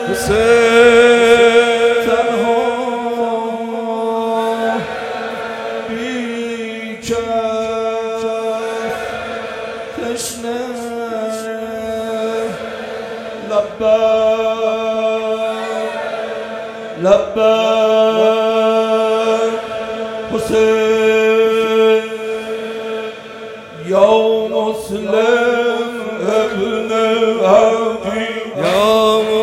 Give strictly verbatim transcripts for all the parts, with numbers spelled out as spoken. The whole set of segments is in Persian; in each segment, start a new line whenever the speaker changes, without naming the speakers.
حسین تنها بیکس تشنه لبک لبک حسین یا مسلم ابن عقی یا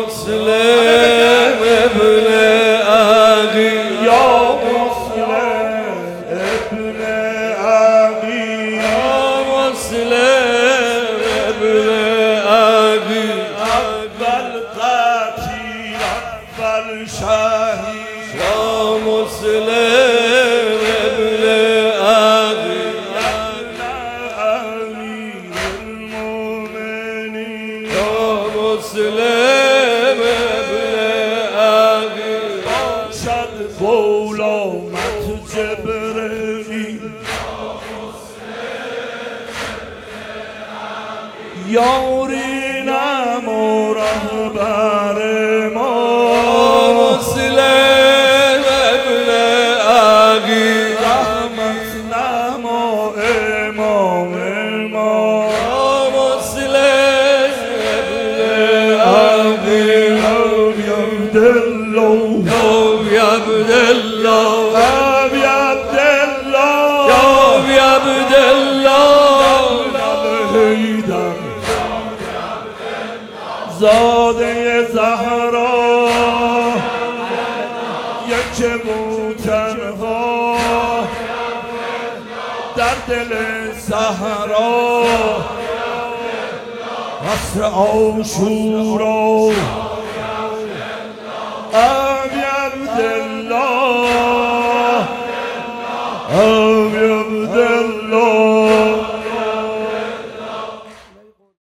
مسلم ابن عقی یا مسلم ابن عقی یا مسلم ابن عقی اول قتیل اول شهید یا مسلم ابن عقی مسلم ابن عقی باشد غلامت جبرئیل یارینم و رهبر ما مسلم ابن عقی رحمت نما امام ما ابی عبدالله ابی عبدالله ابی عبدالله حیدر زاده زهرا یک بود تنها در دل صحرا عصر عاشورا ابی عبدالله